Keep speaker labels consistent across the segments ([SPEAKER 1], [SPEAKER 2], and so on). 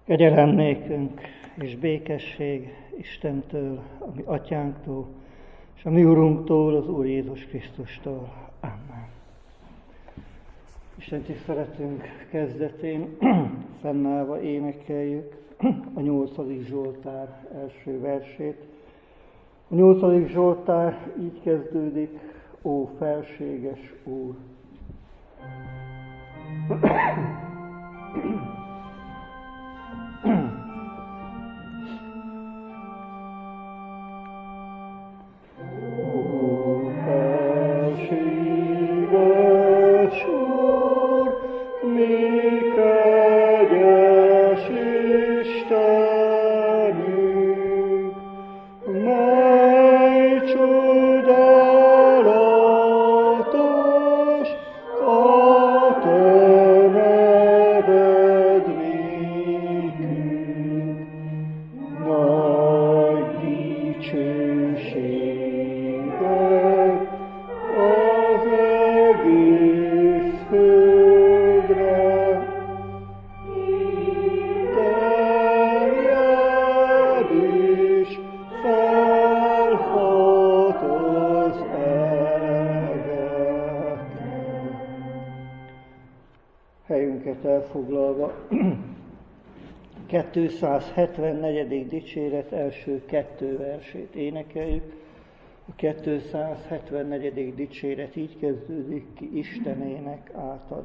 [SPEAKER 1] Kegyelem nékünk és békesség Istentől, a mi atyánktól, és a mi Urunktól, az Úr Jézus Krisztustól. Amen. Isten tiszteletünk kezdetén fennállva énekeljük a 8. Zsoltár első versét. A 8. Zsoltár így kezdődik: Ó felséges Úr! Helyünket elfoglalva, 274. dicséret első 2 versét énekeljük. A 274. dicséret így kezdődik: Ki Istenének átad.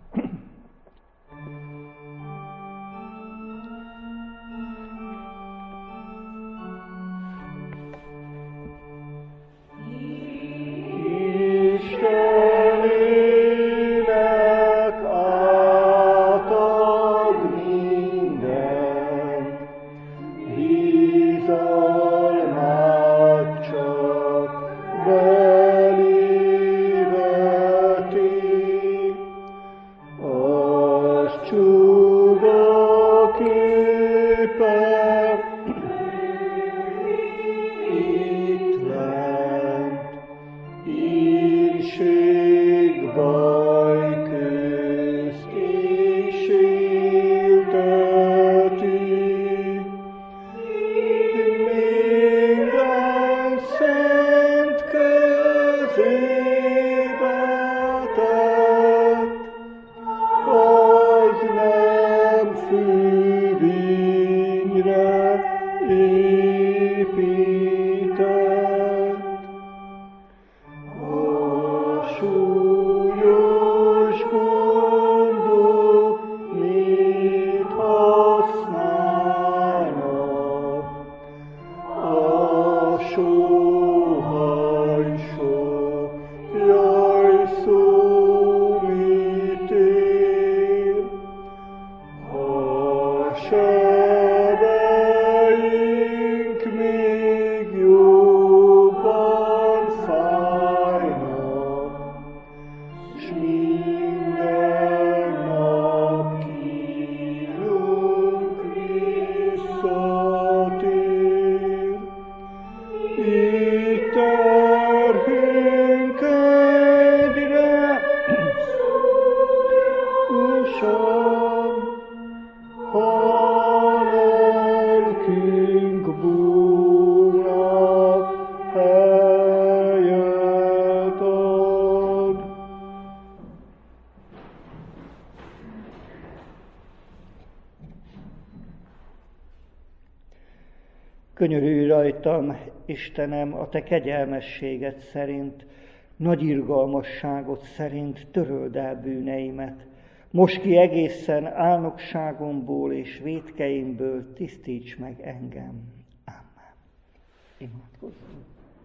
[SPEAKER 1] Könyörülj rajtam, Istenem, a te kegyelmességed szerint, nagy irgalmasságod szerint töröld el bűneimet. Mosd ki egészen álnokságomból és vétkeimből, tisztíts meg engem. Amen. Imádkozzunk.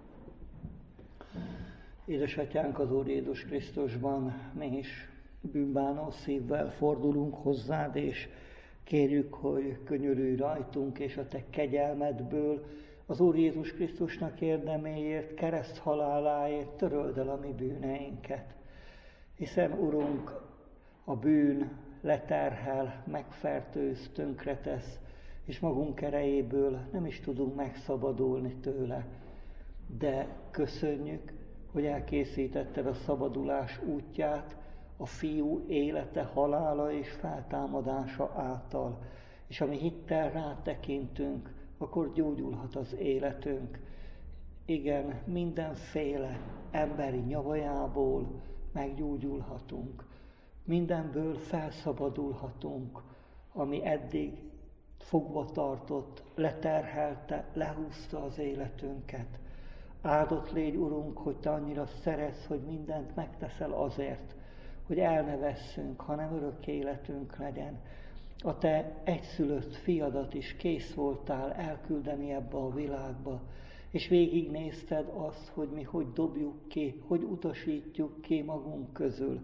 [SPEAKER 1] Édesatyánk, az Úr Jézus Krisztusban, mi is bűnbánó szívvel fordulunk hozzád, és kérjük, hogy könyörülj rajtunk, és a te kegyelmedből az Úr Jézus Krisztusnak érdeméért, kereszt haláláért töröld el a mi bűneinket. Hiszen, Urunk, a bűn leterhel, megfertőz, tönkretesz, és magunk erejéből nem is tudunk megszabadulni tőle. De köszönjük, hogy elkészítetted a szabadulás útját a Fiú élete, halála és feltámadása által. és ami hittel rátekintünk, akkor gyógyulhat az életünk. Igen, mindenféle emberi nyavajából meggyógyulhatunk. Mindenből felszabadulhatunk, ami eddig fogva tartott, leterhelte, lehúzta az életünket. Áldott légy, Urunk, hogy Te annyira szeretsz, hogy mindent megteszel azért, hogy el ne vesszünk, hanem örök életünk legyen. A Te egyszülött fiadat is kész voltál elküldeni ebbe a világba, és végignézted azt, hogy mi hogy dobjuk ki, hogy utasítjuk ki magunk közül,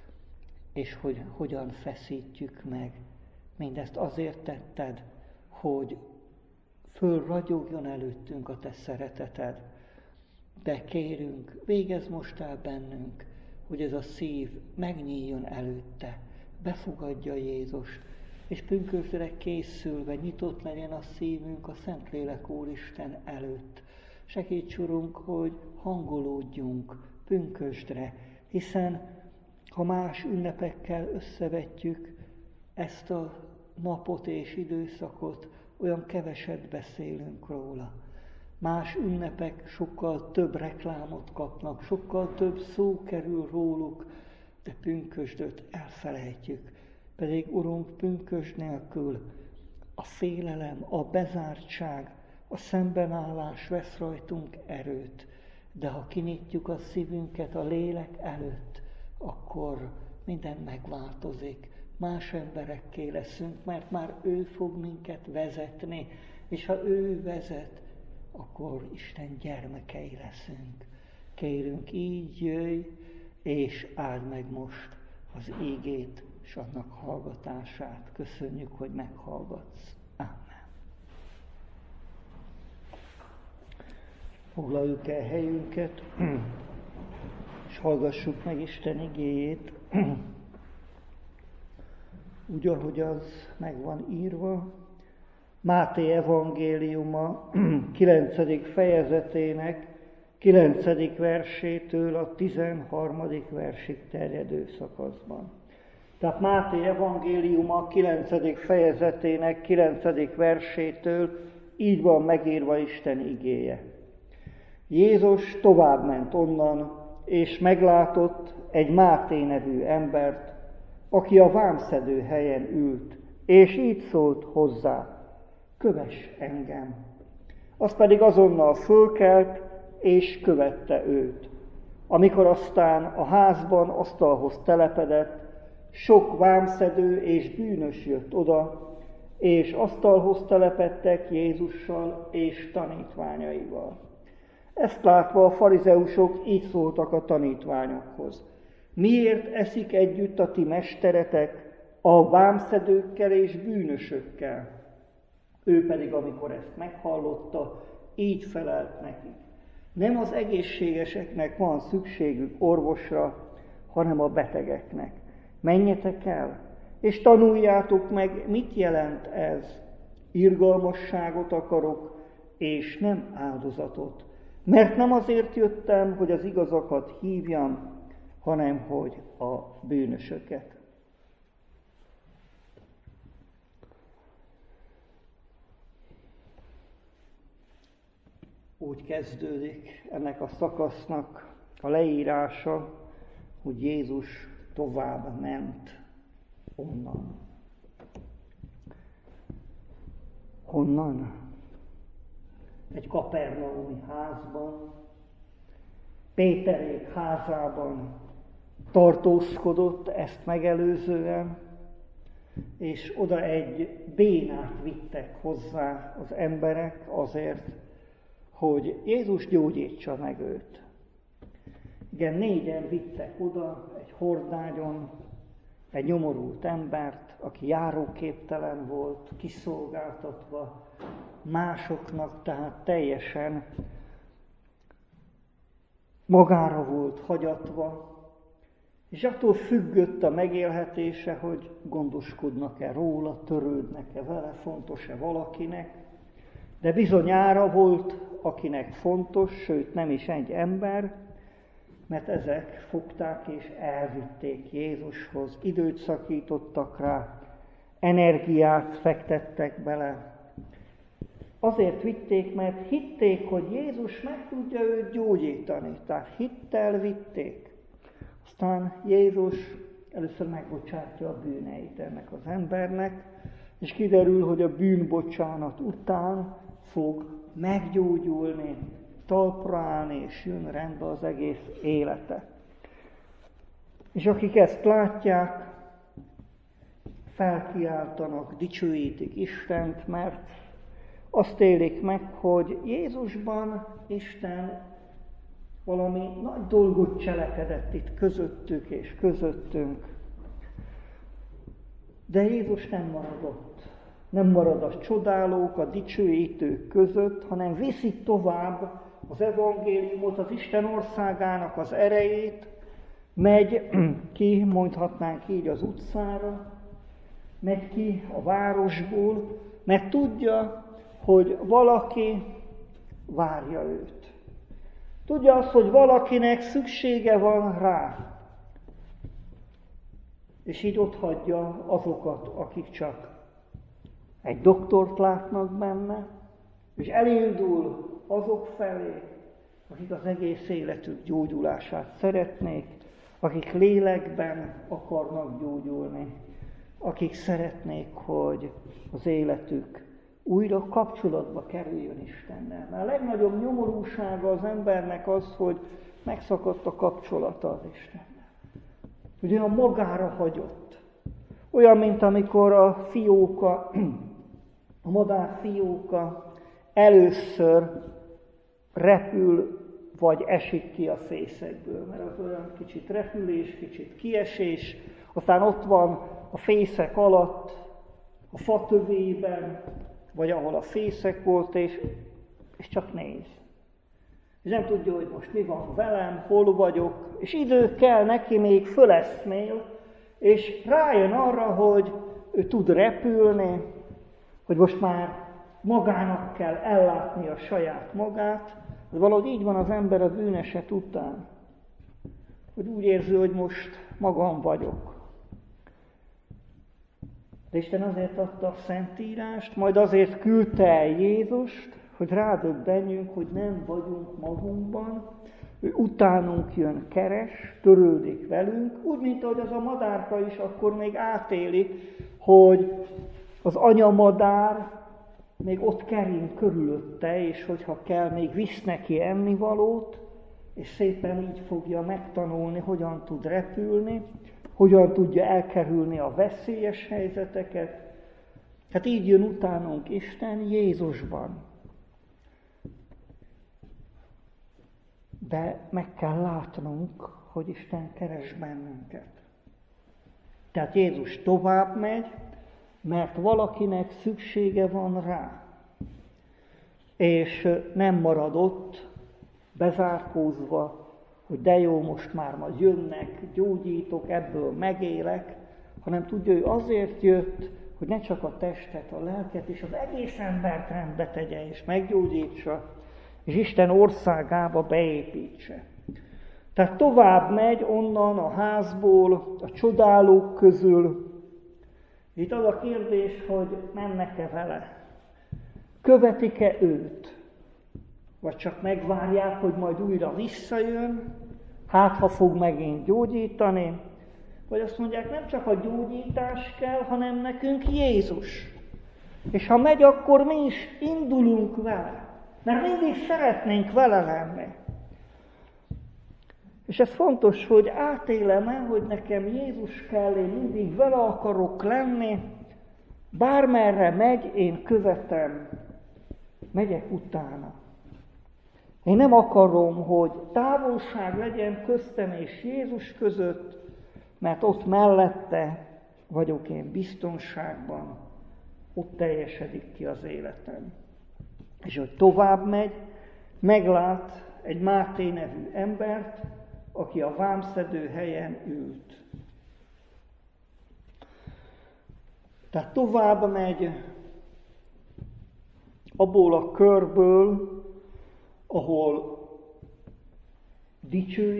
[SPEAKER 1] és hogy hogyan feszítjük meg. Mindezt azért tetted, hogy fölragyogjon előttünk a Te szereteted. De kérünk, végezz most el bennünk, hogy ez a szív megnyíljon előtte, befogadja Jézust, és pünkösdre készülve nyitott legyen a szívünk a Szentlélek Úristen előtt. Segíts, Urunk, hogy hangolódjunk pünkösdre, hiszen ha más ünnepekkel összevetjük ezt a napot és időszakot, olyan keveset beszélünk róla. Más ünnepek sokkal több reklámot kapnak, sokkal több szó kerül róluk, de pünkösdöt elfelejtjük. Pedig, Urunk, pünkösd nélkül a félelem, a bezártság, a szembenállás vesz rajtunk erőt. De ha kinyitjuk a szívünket a lélek előtt, akkor minden megváltozik. Más emberekké leszünk, mert már ő fog minket vezetni, és ha ő vezet, akkor Isten gyermekei leszünk. Kérünk, így jöjj, és áld meg most az ígét és annak hallgatását. Köszönjük, hogy meghallgatsz. Ámen. Foglaljuk el helyünket, és hallgassuk meg Isten igéjét, úgy, ahogy az meg van írva. Máté evangéliuma 9. fejezetének 9. versétől a 13. versig terjedő szakaszban. Tehát Máté evangéliuma 9. fejezetének 9. versétől így van megírva Isten igéje. Jézus továbbment onnan, és meglátott egy Máté nevű embert, aki a vámszedő helyen ült, és így szólt hozzá: kövess engem. Az pedig azonnal fölkelt, és követte őt. Amikor aztán a házban asztalhoz telepedett, sok vámszedő és bűnös jött oda, és asztalhoz telepedtek Jézussal és tanítványaival. Ezt látva a farizeusok így szóltak a tanítványokhoz: miért eszik együtt a ti mesteretek a vámszedőkkel és bűnösökkel? Ő pedig, amikor ezt meghallotta, így felelt nekik: nem az egészségeseknek van szükségük orvosra, hanem a betegeknek. Menjetek el, és tanuljátok meg, mit jelent ez. Irgalmasságot akarok, és nem áldozatot. Mert nem azért jöttem, hogy az igazakat hívjam, hanem hogy a bűnösöket. Úgy kezdődik ennek a szakasznak a leírása, hogy Jézus tovább ment onnan. Honnan? Egy kapernaumi házban, Péterék házában tartózkodott ezt megelőzően, és oda egy bénát vittek hozzá az emberek azért, hogy Jézus gyógyítsa meg őt. Igen, 4-en vittek oda egy hordágyon egy nyomorult embert, aki járóképtelen volt, kiszolgáltatva másoknak, tehát teljesen magára volt hagyatva, és attól függött a megélhetése, hogy gondoskodnak-e róla, törődnek-e vele, fontos-e valakinek, de bizonyára volt, akinek fontos, sőt nem is egy ember, mert ezek fogták és elvitték Jézushoz, időt szakítottak rá, energiát fektettek bele. Azért vitték, mert hitték, hogy Jézus meg tudja őt gyógyítani. Tehát hittel vitték. Aztán Jézus először megbocsátja a bűneit ennek az embernek, és kiderül, hogy a bűnbocsánat után fog meggyógyulni, talpra állni, és jön rendbe az egész élete. És akik ezt látják, felkiáltanak, dicsőítik Istent, mert azt élik meg, hogy Jézusban Isten valami nagy dolgot cselekedett itt közöttük és közöttünk. De Jézus nem maradott. Nem marad a csodálók, a dicsőítők között, hanem viszi tovább az evangéliumot, az Isten országának az erejét, megy ki, mondhatnánk így, az utcára, megy ki a városból, mert tudja, hogy valaki várja őt. Tudja azt, hogy valakinek szüksége van rá. És így otthagyja azokat, akik csak egy doktort látnak benne, és elindul azok felé, akik az egész életük gyógyulását szeretnék, akik lélekben akarnak gyógyulni, akik szeretnék, hogy az életük újra kapcsolatba kerüljön Istennel. Mert a legnagyobb nyomorúsága az embernek az, hogy megszakadt a kapcsolata az Istennel. Hogy olyan magára hagyott. Olyan, mint amikor a fióka, a madár fióka először repül, vagy esik ki a fészekből. Mert az olyan kicsit repülés, kicsit kiesés, aztán ott van a fészek alatt, a fa tövében, vagy ahol a fészek volt, és csak néz. És nem tudja, hogy most mi van velem, hol vagyok, és idő kell neki, még föleszmél, és rájön arra, hogy ő tud repülni, hogy most már magának kell ellátni a saját magát, de valahogy így van az ember a bűneset után, hogy úgy érzi, hogy most magam vagyok. De Isten azért adta a Szentírást, majd azért küldte el Jézust, hogy rádöbbenjünk, hogy nem vagyunk magunkban, ő utánunk jön, keres, törődik velünk, úgy, mint ahogy az a madárka is akkor még átéli, hogy az anyamadár még ott kering körülötte, és hogyha kell, még visz neki ennivalót, és szépen így fogja megtanulni, hogyan tud repülni, hogyan tudja elkerülni a veszélyes helyzeteket. Hát így jön utánunk Isten Jézusban. De meg kell látnunk, hogy Isten keres bennünket. Tehát Jézus tovább megy, mert valakinek szüksége van rá. És nem marad ott bezárkózva, hogy de jó, most már majd jönnek, gyógyítok, ebből megélek, hanem tudja, hogy azért jött, hogy ne csak a testet, a lelket és az egész embert rendbe tegye és meggyógyítsa, és Isten országába beépítse. Tehát tovább megy onnan a házból, a csodálók közül. Itt az a kérdés, hogy mennek-e vele? Követik-e őt? Vagy csak megvárják, hogy majd újra visszajön, hát ha fog megint gyógyítani? Vagy azt mondják, nem csak a gyógyítás kell, hanem nekünk Jézus. És ha megy, akkor mi is indulunk vele. Mert mindig szeretnénk vele lenni. És ez fontos, hogy átélem-e, hogy nekem Jézus kell, én mindig vele akarok lenni, bármerre megy, én követem, megyek utána. Én nem akarom, hogy távolság legyen köztem és Jézus között, mert ott mellette vagyok én biztonságban, ott teljesedik ki az életem. És hogy tovább megy, meglát egy Máté nevű embert, aki a vámszedő helyen ült. Tehát tovább megy abból a körből, ahol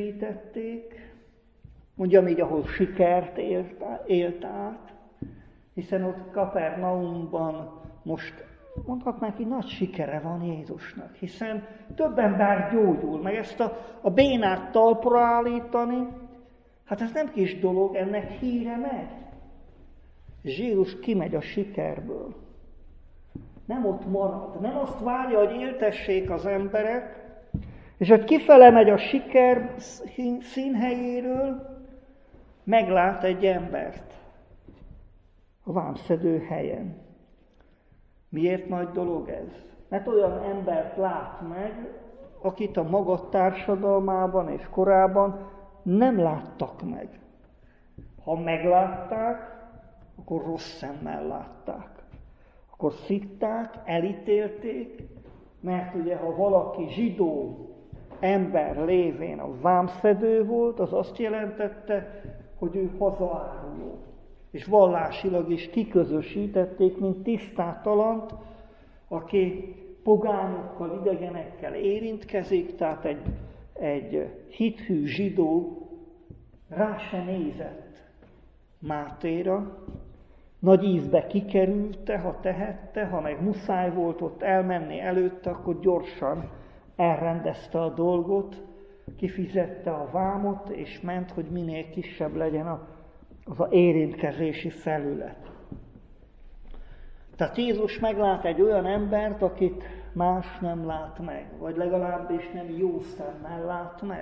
[SPEAKER 1] dicsőítették, mondjam így, ahol sikert élt át, Hiszen ott Kapernaumban most mondhatnánk, hogy nagy sikere van Jézusnak, hiszen több ember gyógyul, meg ezt a bénát talpra állítani, hát ez nem kis dolog, ennek híre megy. És Jézus kimegy a sikerből. Nem ott marad, nem azt várja, hogy éltessék az emberek, és hogy kifele megy a siker színhelyéről, meglát egy embert a vámszedő helyen. Miért nagy dolog ez? Mert olyan embert lát meg, akit a maga társadalmában és korában nem láttak meg. Ha meglátták, akkor rossz szemmel látták. Akkor szitták, elítélték, mert ugye ha valaki zsidó ember lévén a vámszedő volt, az azt jelentette, hogy ő hazaáruló. És vallásilag is kiközösítették, mint tisztátalant, aki pogányokkal, idegenekkel érintkezik, tehát egy hithű zsidó rá se nézett Mátéra, nagy ízbe kikerülte, ha tehette, ha meg muszáj volt ott elmenni előtte, akkor gyorsan elrendezte a dolgot, kifizette a vámot, és ment, hogy minél kisebb legyen az érintkezési felület. Tehát Jézus meglát egy olyan embert, akit más nem lát meg, vagy legalábbis nem jó szemmel lát meg.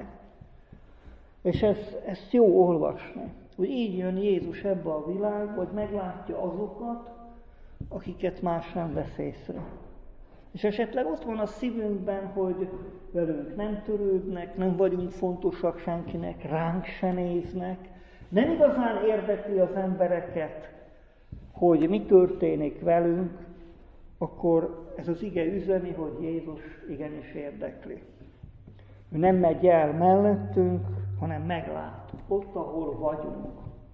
[SPEAKER 1] És ezt jó olvasni, hogy így jön Jézus ebbe a világba, hogy meglátja azokat, akiket más nem vesz észre. És esetleg ott van a szívünkben, hogy velünk nem törődnek, nem vagyunk fontosak senkinek, ránk se néznek, nem igazán érdekli az embereket, hogy mi történik velünk, akkor ez az ige üzeni, hogy Jézus igenis érdekli. Ő nem megy el mellettünk, hanem meglát ott, ahol vagyunk.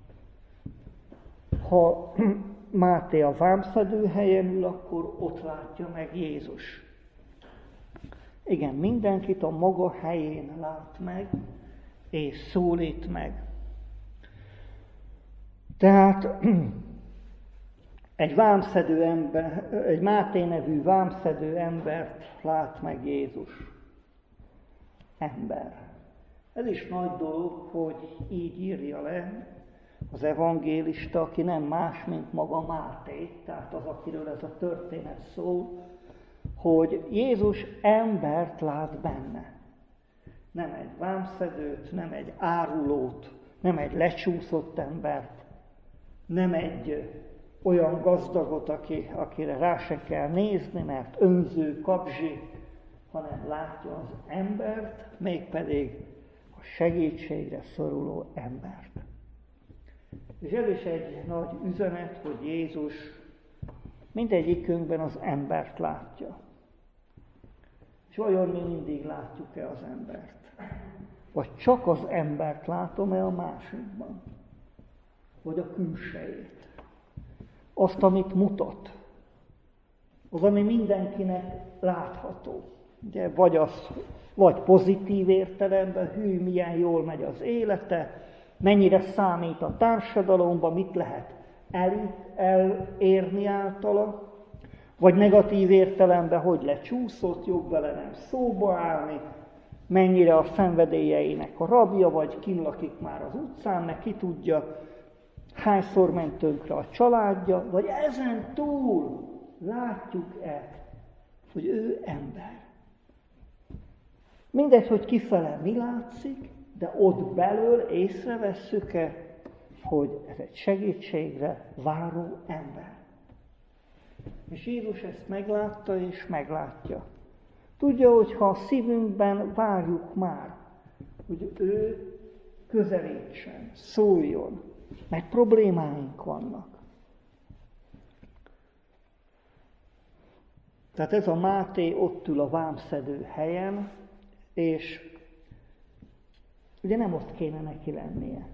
[SPEAKER 1] Ha Máté a vámszedő helyen ül, akkor ott látja meg Jézus. Igen, mindenkit a maga helyén lát meg, és szólít meg. Tehát egy Máté nevű vámszedő embert lát meg Jézus. Ember. Ez is nagy dolog, hogy így írja le az evangélista, aki nem más, mint maga Máté, tehát az, akiről ez a történet szól, hogy Jézus embert lát benne. Nem egy vámszedőt, nem egy árulót, nem egy lecsúszott embert, nem egy olyan gazdagot, akire rá se kell nézni, mert önző, kapzsi, hanem látja az embert, mégpedig a segítségre szoruló embert. És ez is egy nagy üzenet, hogy Jézus mindegyikünkben az embert látja. És vajon mi mindig látjuk-e az embert? Vagy csak az embert látom-e a másikban? Vagy a külsejét? Azt, amit mutat. Az, ami mindenkinek látható. Ugye, vagy pozitív értelemben, hű, milyen jól megy az élete, mennyire számít a társadalomban, mit lehet elérni általa, vagy negatív értelemben, hogy lecsúszott, jobb vele nem szóba állni, mennyire a szenvedélyeinek a rabja, vagy kin lakik már az utcán, meg ki tudja, hányszor ment tönkre a családja, vagy ezen túl látjuk-e, hogy ő ember. Mindegy, hogy kifele mi látszik, de ott belül észrevesszük-e, hogy ez egy segítségre váró ember. És Jézus ezt meglátta és meglátja. Tudja, hogy ha a szívünkben várjuk már, hogy ő közelítsen, szóljon, mert problémáink vannak. Tehát ez a Máté ott ül a vámszedő helyen, és ugye nem ott kéne neki lennie.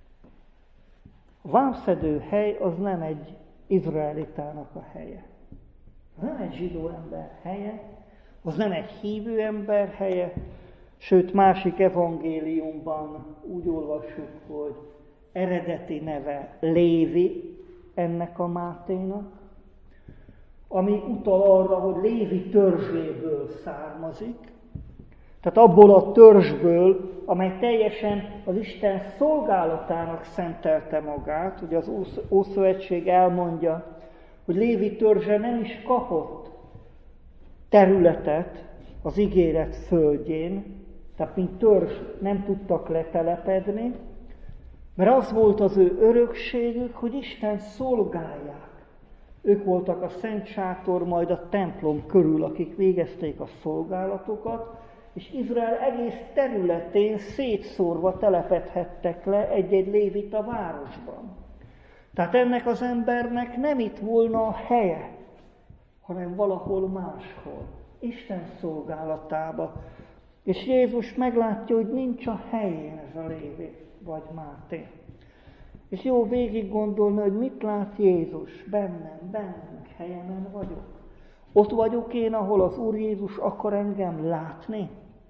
[SPEAKER 1] A vámszedő hely az nem egy izraelitának a helye. Az nem egy zsidó ember helye, az nem egy hívő ember helye, sőt másik evangéliumban úgy olvassuk, hogy eredeti neve Lévi, ennek a Máténak, ami utal arra, hogy Lévi törzséből származik, tehát abból a törzsből, amely teljesen az Isten szolgálatának szentelte magát. Ugye az Ószövetség elmondja, hogy Lévi törzse nem is kapott területet az ígéret földjén, tehát mint törzs nem tudtak letelepedni, mert az volt az ő örökségük, hogy Isten szolgálják. Ők voltak a Szent Sátor, majd a templom körül, akik végezték a szolgálatokat, és Izrael egész területén szétszórva telepedhettek le egy-egy lévita városban. Tehát ennek az embernek nem itt volna a helye, hanem valahol máshol, Isten szolgálatába. És Jézus meglátja, hogy nincs a helyén ez a Lévi, vagy Máté. És jó végig gondolni, hogy mit lát Jézus bennem, helyemen vagyok. Ott vagyok én, ahol az Úr Jézus akar engem látni.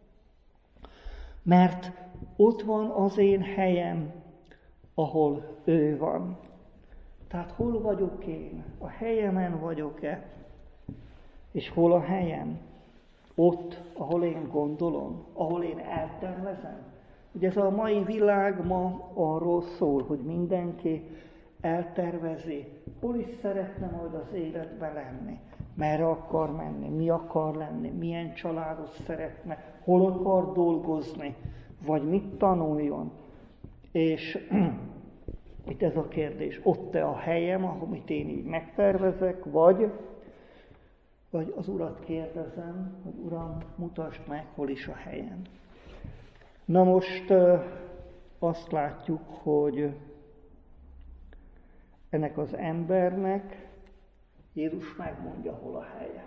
[SPEAKER 1] Mert ott van az én helyem, ahol ő van. Tehát hol vagyok én? A helyemen vagyok-e? És hol a helyem? Ott, ahol én gondolom, ahol én eltervezem. Ugye ez a mai világ ma arról szól, hogy mindenki eltervezi, hol is szeretne majd az életben lenni, merre akar menni, mi akar lenni, milyen családot szeretne, hol akar dolgozni, vagy mit tanuljon. És itt ez a kérdés, ott-e a helyem, amit én így megtervezek, vagy az Urat kérdezem, hogy Uram, mutasd meg, hol is a helyem. Na most azt látjuk, hogy ennek az embernek Jézus megmondja, hol a helye.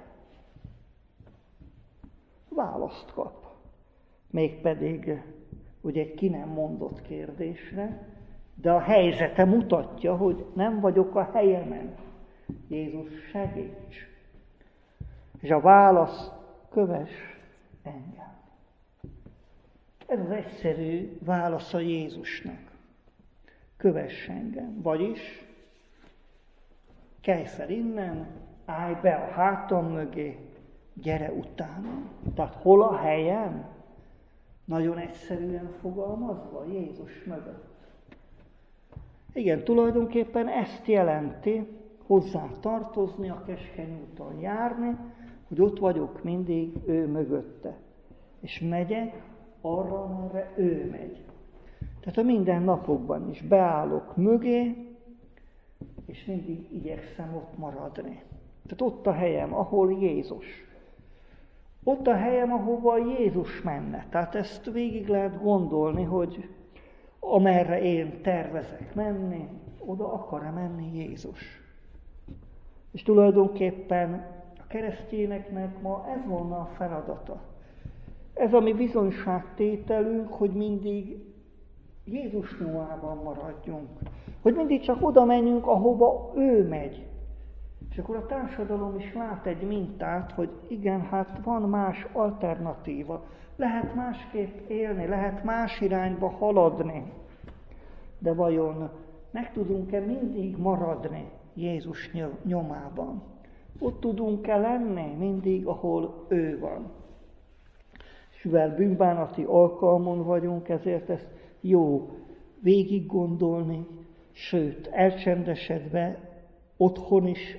[SPEAKER 1] Választ kap. Mégpedig ugye egy ki nem mondott kérdésre, de a helyzete mutatja, hogy nem vagyok a helyemen. Jézus, segíts! És a válasz, kövess engem. Ez az egyszerű válasz a Jézusnak. Kövess engem. Vagyis, kelj fel innen, állj be a hátam mögé, gyere utánam. Tehát hol a helyem? Nagyon egyszerűen fogalmazva Jézus mögött. Igen, tulajdonképpen ezt jelenti, hozzá tartozni, a keskeny úton járni, hogy ott vagyok mindig ő mögötte. És megyek arra, amerre ő megy. Tehát a mindennapokban is beállok mögé, és mindig igyekszem ott maradni. Tehát ott a helyem, ahol Jézus. Ott a helyem, ahova Jézus menne. Tehát ezt végig lehet gondolni, hogy amerre én tervezek menni, oda akar-e menni Jézus. És tulajdonképpen a keresztényeknek ma ez volna a feladata. Ez a mi bizonyságtételünk, hogy mindig Jézus nyomában maradjunk. Hogy mindig csak oda menjünk, ahova ő megy. És akkor a társadalom is lát egy mintát, hogy igen, hát van más alternatíva. Lehet másképp élni, lehet más irányba haladni. De vajon meg tudunk-e mindig maradni Jézus nyomában? Ott tudunk-e lenni mindig, ahol ő van? És mivel bűnbánati alkalmon vagyunk, ezért ezt jó végig gondolni, sőt, elcsendesedve otthon is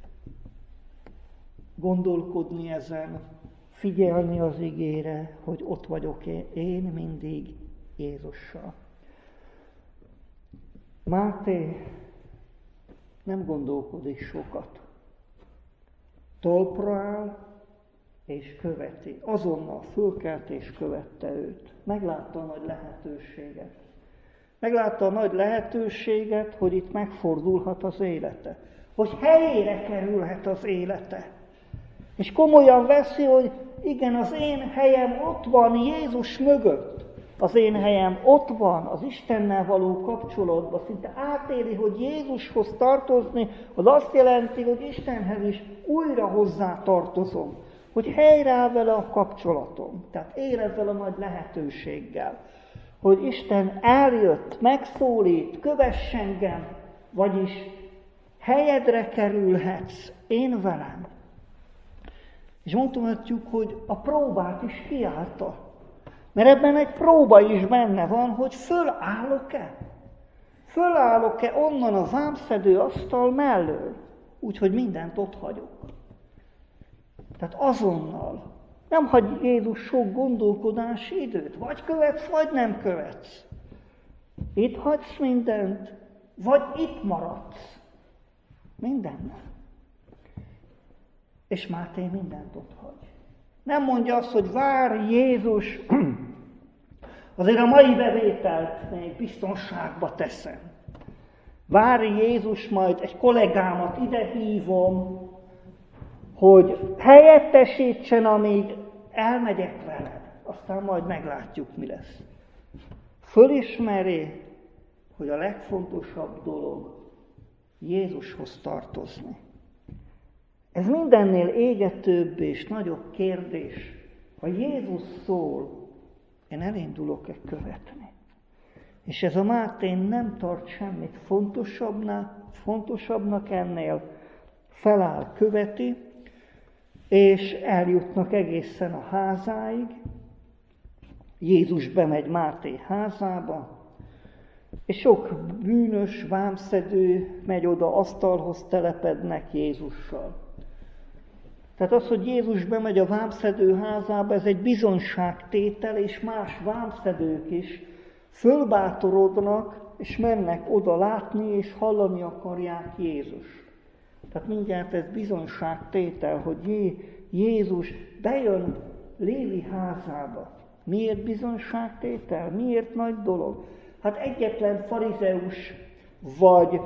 [SPEAKER 1] gondolkodni ezen, figyelni az igére, hogy ott vagyok én mindig Jézussal. Máté nem gondolkodik sokat. Talpra áll és követi. Azonnal fölkelt és követte őt. Meglátta a nagy lehetőséget. Meglátta a nagy lehetőséget, hogy itt megfordulhat az élete. Hogy helyére kerülhet az élete. És komolyan veszi, hogy igen, az én helyem ott van Jézus mögött. Az én helyem ott van, az Istennel való kapcsolatban. Szinte átéli, hogy Jézushoz tartozni, az azt jelenti, hogy Istenhez is újra hozzá tartozom. Hogy helyreáll vele a kapcsolatom. Tehát él ezzel a nagy lehetőséggel. Hogy Isten eljött, megszólít, kövess engem, vagyis helyedre kerülhetsz én velem. És mondhatjuk, hogy a próbát is kiállta. Mert ebben egy próba is benne van, hogy fölállok-e? Fölállok-e onnan a vámszedő asztal mellől? Úgyhogy mindent ott hagyok. Tehát azonnal. Nem hagy Jézus sok gondolkodási időt. Vagy követsz, vagy nem követsz. Itt hagysz mindent, vagy itt maradsz. Mindennel. És Máté mindent ott hagy. Nem mondja azt, hogy várj Jézus, azért a mai bevételt még biztonságba teszem. Várj Jézus, majd egy kollégámat ide hívom, hogy helyettesítsen, amíg elmegyek veled. Aztán majd meglátjuk, mi lesz. Fölismeri, hogy a legfontosabb dolog Jézushoz tartozni. Ez mindennél égetőbb és nagyobb kérdés. Ha Jézus szól, én elindulok-e követni? És ez a Máté nem tart semmit fontosabbnak ennél, feláll, követi, és eljutnak egészen a házáig. Jézus bemegy Máté házába, és sok bűnös, vámszedő megy oda, asztalhoz telepednek Jézussal. Tehát az, hogy Jézus bemegy a vámszedő házába, ez egy bizonságtétel, és más vámszedők is fölbátorodnak, és mennek oda látni, és hallani akarják Jézust. Tehát mindjárt ez bizonságtétel, hogy Jézus bejön Lévi házába. Miért bizonságtétel? Miért nagy dolog? Hát egyetlen farizeus, vagy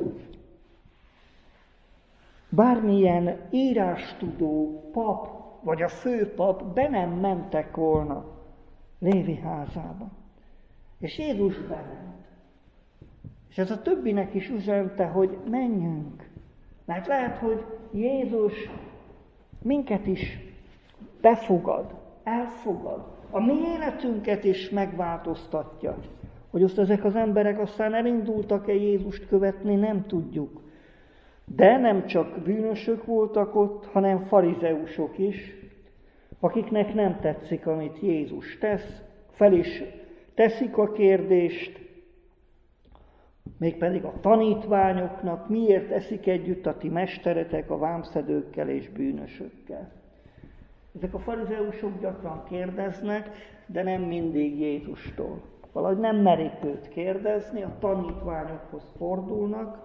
[SPEAKER 1] bármilyen írástudó pap, vagy a főpap be nem mentek volna Lévi házába. És Jézus bement. És ez a többinek is üzente, hogy menjünk. Mert lehet, hogy Jézus minket is befogad, elfogad. A mi életünket is megváltoztatja. Hogy azt ezek az emberek aztán elindultak-e Jézust követni, nem tudjuk. De nem csak bűnösök voltak ott, hanem farizeusok is, akiknek nem tetszik, amit Jézus tesz, fel is teszik a kérdést, mégpedig a tanítványoknak, miért eszik együtt a ti mesteretek a vámszedőkkel és bűnösökkel. Ezek a farizeusok gyakran kérdeznek, de nem mindig Jézustól. Valahogy nem merik őt kérdezni, a tanítványokhoz fordulnak,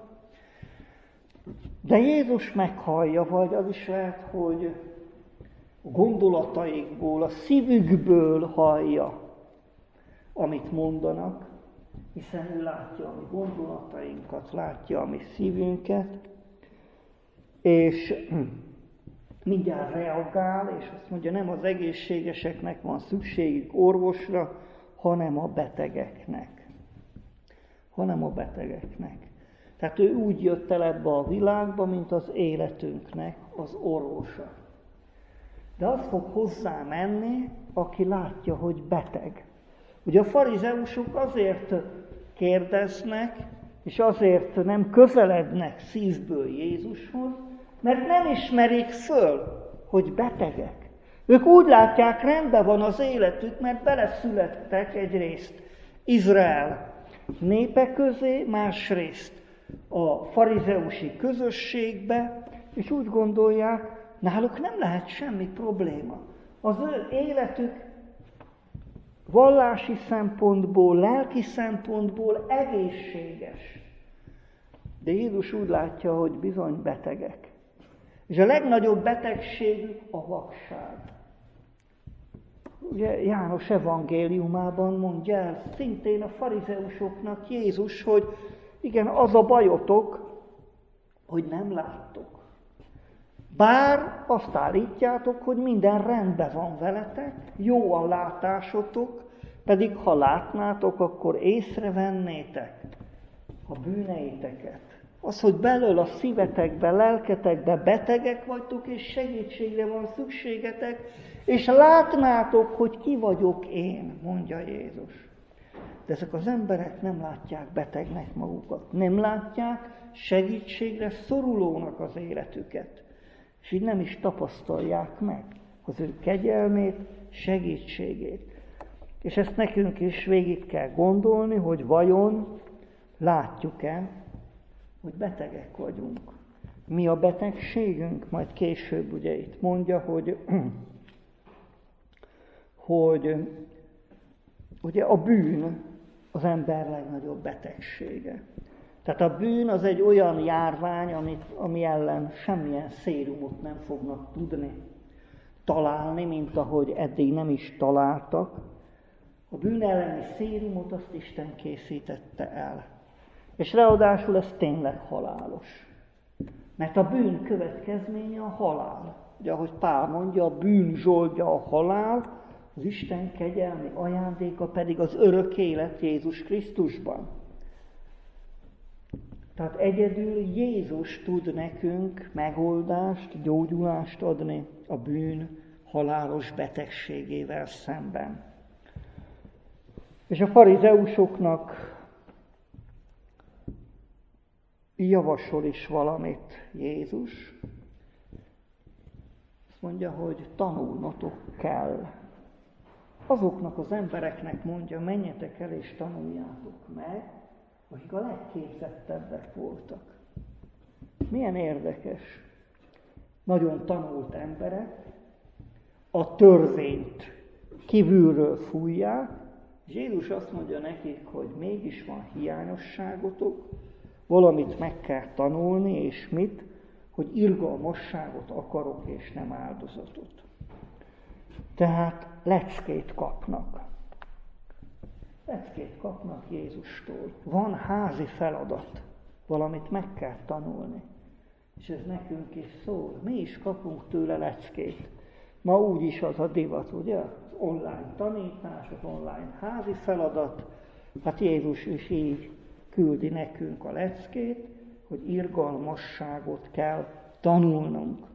[SPEAKER 1] de Jézus meghallja, vagy az is lehet, hogy a gondolataikból, a szívükből hallja, amit mondanak, hiszen ő látja a mi gondolatainkat, látja a mi szívünket, és mindjárt reagál, és azt mondja, nem az egészségeseknek van szükségük orvosra, hanem a betegeknek. Tehát ő úgy jött el ebbe a világba, mint az életünknek az orvosa. De az fog hozzá menni, aki látja, hogy beteg. Ugye a farizeusok azért kérdeznek, és azért nem közelednek szívből Jézushoz, mert nem ismerik föl, hogy betegek. Ők úgy látják, rendben van az életük, mert beleszülettek egyrészt Izrael népe közé, másrészt a farizeusi közösségbe, és úgy gondolják, náluk nem lehet semmi probléma. Az ő életük vallási szempontból, lelki szempontból egészséges. De Jézus úgy látja, hogy bizony betegek. És a legnagyobb betegségük a vakság. Ugye János evangéliumában mondja el szintén a farizeusoknak Jézus, hogy igen, az a bajotok, hogy nem láttok. Bár azt állítjátok, hogy minden rendben van veletek, jó a látásotok, pedig ha látnátok, akkor észrevennétek a bűneiteket. Az, hogy belől a szívetekbe, lelketekbe betegek vagytok, és segítségre van szükségetek, és látnátok, hogy ki vagyok én, mondja Jézus. De ezek az emberek nem látják betegnek magukat. Nem látják, segítségre szorulónak az életüket. És így nem is tapasztalják meg az ő kegyelmét, segítségét. És ezt nekünk is végig kell gondolni, hogy vajon látjuk-e, hogy betegek vagyunk. Mi a betegségünk? Majd később ugye itt mondja, hogy ugye a bűn az ember legnagyobb betegsége. Tehát a bűn az egy olyan járvány, ami ellen semmilyen szérumot nem fognak tudni találni, mint ahogy eddig nem is találtak. A bűn elleni szérumot azt Isten készítette el. És ráadásul ez tényleg halálos. Mert a bűn következménye a halál. Ugye, ahogy Pál mondja, a bűn zsoldja a halál, az Isten kegyelmi ajándéka pedig az örök élet Jézus Krisztusban. Tehát egyedül Jézus tud nekünk megoldást, gyógyulást adni a bűn halálos betegségével szemben. És a farizeusoknak javasol is valamit Jézus. Azt mondja, hogy tanulnotok kell. Azoknak az embereknek mondja, menjetek el és tanuljátok meg, akik a legképzettebbek voltak. Milyen érdekes. Nagyon tanult emberek a törvényt kívülről fújják, és Jézus azt mondja nekik, hogy mégis van hiányosságotok, valamit meg kell tanulni, és mit? Hogy irgalmasságot akarok, és nem áldozatot. Tehát leckét kapnak. Leckét kapnak Jézustól. Van házi feladat, valamit meg kell tanulni. És ez nekünk is szól. Mi is kapunk tőle leckét. Ma úgyis az a divat, ugye? Az online tanítás, az online házi feladat. Hát Jézus is így küldi nekünk a leckét, hogy irgalmasságot kell tanulnunk.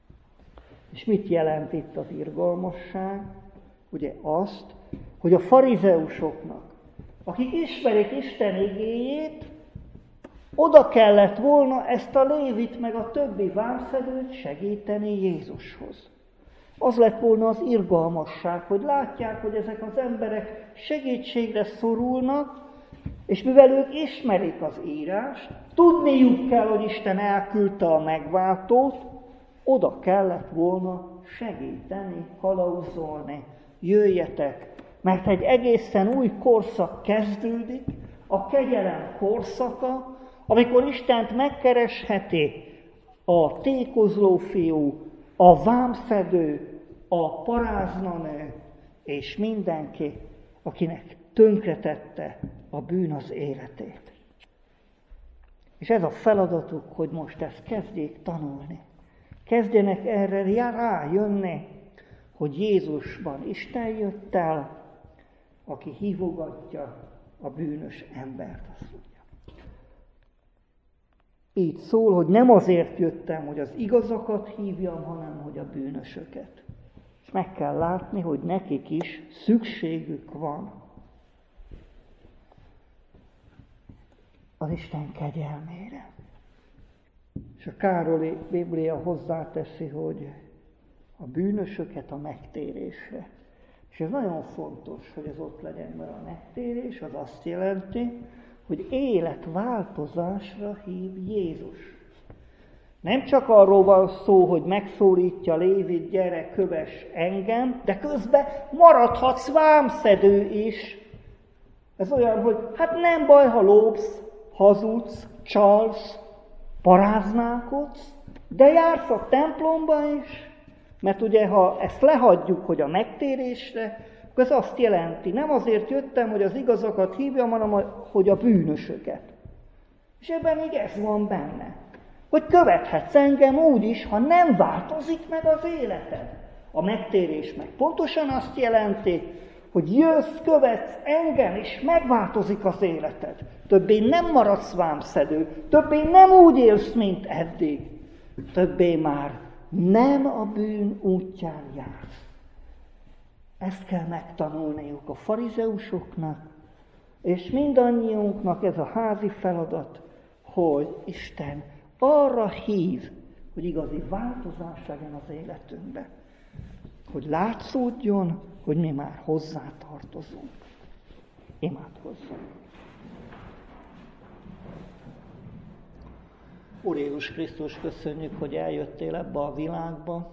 [SPEAKER 1] És mit jelent itt az irgalmasság? Ugye azt, hogy a farizeusoknak, akik ismerik Isten igéjét, oda kellett volna ezt a Lévit meg a többi vámszedőt segíteni Jézushoz. Az lett volna az irgalmasság, hogy látják, hogy ezek az emberek segítségre szorulnak, és mivel ők ismerik az írást, tudniuk kell, hogy Isten elküldte a megváltót, oda kellett volna segíteni, kalauzolni, jöjjetek, mert egy egészen új korszak kezdődik, a kegyelem korszaka, amikor Istent megkeresheti a tékozló fiú, a vámszedő, a paráznanő, és mindenki, akinek tönkretette a bűn az életét. És ez a feladatuk, hogy most ezt kezdjék tanulni. Kezdjenek erre rájönni, hogy Jézusban Isten jött el, aki hívogatja a bűnös embert, azt mondja. Így szól, hogy nem azért jöttem, hogy az igazakat hívjam, hanem hogy a bűnösöket. És meg kell látni, hogy nekik is szükségük van az Isten kegyelmére. És a Károli Biblia hozzáteszi, hogy a bűnösöket a megtérésre. És ez nagyon fontos, hogy ez ott legyen, mert a megtérés az azt jelenti, hogy életváltozásra hív Jézus. Nem csak arról van szó, hogy megszólítja Lévit, gyere, kövess engem, de közben maradhatsz vámszedő is. Ez olyan, hogy hát nem baj, ha lopsz, hazudsz, csalsz, paráználkodsz, de jársz a templomba is, mert ugye, ha ezt lehagyjuk, hogy a megtérésre, akkor ez azt jelenti, nem azért jöttem, hogy az igazakat hívjam, hanem hogy a bűnösöket. És ebben még ez van benne, hogy követhetsz engem úgy is, ha nem változik meg az életed. A megtérés meg pontosan azt jelenti, hogy jössz, követsz engem, és megváltozik az életed. Többé nem maradsz vámszedő, többé nem úgy élsz, mint eddig. Többé már nem a bűn útján jársz. Ezt kell megtanulniuk a farizeusoknak, és mindannyiunknak ez a házi feladat, hogy Isten arra hív, hogy igazi változás legyen az életünkben. Hogy látszódjon, hogy mi már hozzá tartozunk. Imádkozzunk. Úr Jézus Krisztus, köszönjük, hogy eljöttél ebbe a világba,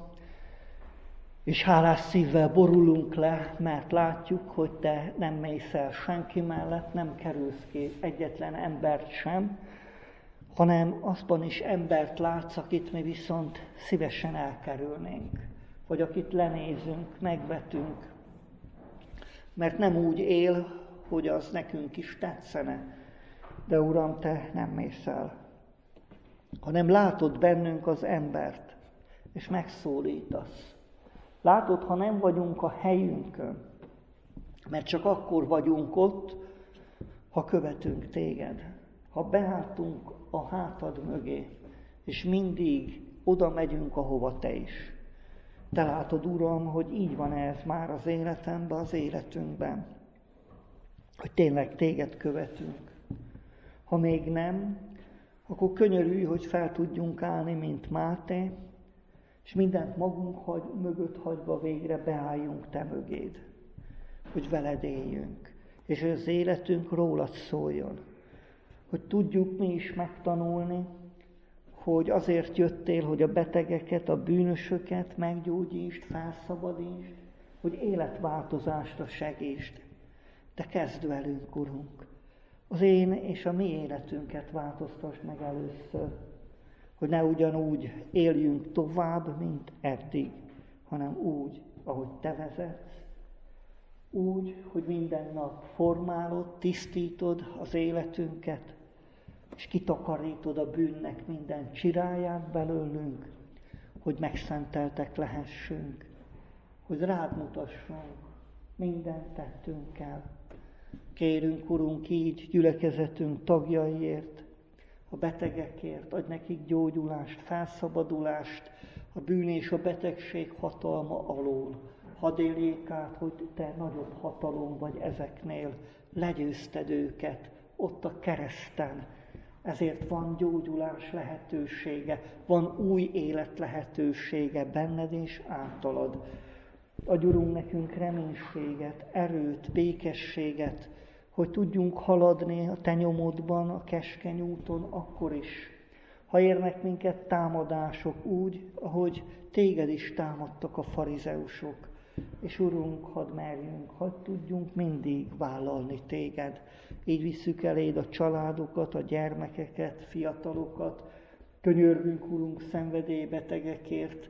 [SPEAKER 1] és hálás szívvel borulunk le, mert látjuk, hogy te nem mész el senki mellett, nem kerülsz ki egyetlen embert sem, hanem azban is embert látsz, akit mi viszont szívesen elkerülnénk, vagy akit lenézünk, megvetünk, mert nem úgy él, hogy az nekünk is tetszene. De Uram, te nem mész el, hanem látod bennünk az embert, és megszólítasz. Látod, ha nem vagyunk a helyünkön, mert csak akkor vagyunk ott, ha követünk téged, ha beálltunk a hátad mögé, és mindig oda megyünk, ahova te is. Te látod, Uram, hogy így van ez már az életemben, az életünkben, hogy tényleg téged követünk. Ha még nem, akkor könyörülj, hogy fel tudjunk állni, mint Máté, és mindent magunk mögött hagyva végre beálljunk te mögéd, hogy veled éljünk, és hogy az életünk rólad szóljon, hogy tudjuk mi is megtanulni, hogy azért jöttél, hogy a betegeket, a bűnösöket meggyógyítsd, felszabadítsd, hogy életváltozásra segítsd. De kezd velünk, Urunk, az én és a mi életünket változtasd meg először, hogy ne ugyanúgy éljünk tovább, mint eddig, hanem úgy, ahogy te vezetsz, úgy, hogy minden nap formálod, tisztítod az életünket, és kitakarítod a bűnnek minden csiráját belőlünk, hogy megszenteltek lehessünk, hogy rád mutassunk minden tettünkkel. Kérünk, Urunk, így gyülekezetünk tagjaiért, a betegekért, adj nekik gyógyulást, felszabadulást, a bűn és a betegség hatalma alól. Hadd éljék át, hogy te nagyobb hatalom vagy ezeknél, legyőzted őket ott a kereszten. Ezért van gyógyulás lehetősége, van új élet lehetősége benned és általad. Adj, Urunk, nekünk reménységet, erőt, békességet, hogy tudjunk haladni a te nyomodban, a keskeny úton akkor is, ha érnek minket támadások úgy, ahogy téged is támadtak a farizeusok. És Urunk, hadd merjünk, hadd tudjunk mindig vállalni téged. Így visszük eléd a családokat, a gyermekeket, fiatalokat. Könyörgünk, Urunk, szenvedélybetegekért,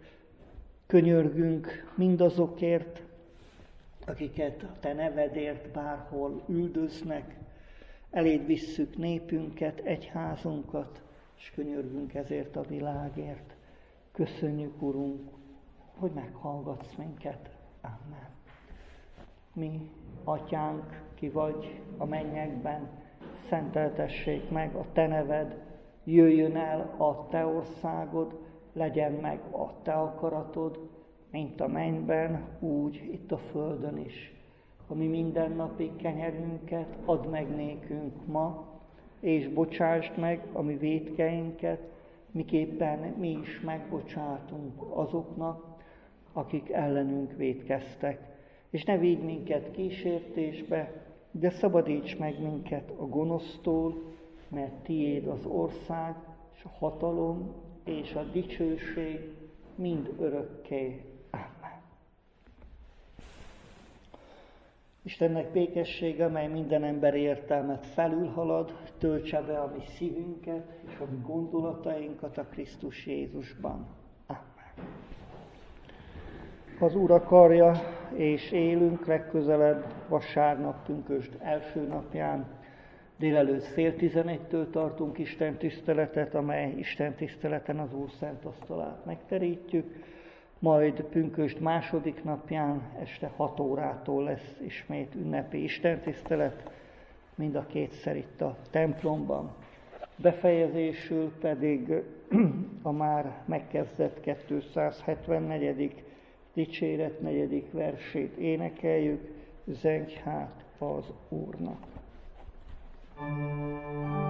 [SPEAKER 1] könyörgünk mindazokért, akiket a te nevedért bárhol üldöznek. Eléd visszük népünket, egyházunkat, és könyörgünk ezért a világért. Köszönjük, Urunk, hogy meghallgatsz minket. Amen. Mi, Atyánk, ki vagy a mennyekben, szenteltessék meg a te neved, jöjjön el a te országod, legyen meg a te akaratod, mint a mennyben, úgy itt a földön is. A mi mindennapi kenyerünket add meg nékünk ma, és bocsásd meg a mi vétkeinket, miképpen mi is megbocsátunk azoknak, akik ellenünk vétkeztek. És ne vigy minket kísértésbe, de szabadíts meg minket a gonosztól, mert tiéd az ország, és a hatalom, és a dicsőség mind örökké. Amen. Istennek békessége, amely minden emberi értelmet felülhalad, töltse be a mi szívünket és a mi gondolatainkat a Krisztus Jézusban. Amen. Ha az Úr akarja, és élünk, legközelebb vasárnap, pünkösd első napján, délelőtt 10:30-től tartunk Isten tiszteletet, amely Isten tiszteleten az Úr szent asztalát megterítjük, majd pünkösd második napján este 6 órától lesz ismét ünnepi Isten tisztelet, mind a kétszer itt a templomban. Befejezésül pedig a már megkezdett 274. dicséret 4. versét énekeljük, zengj hát az Úrnak.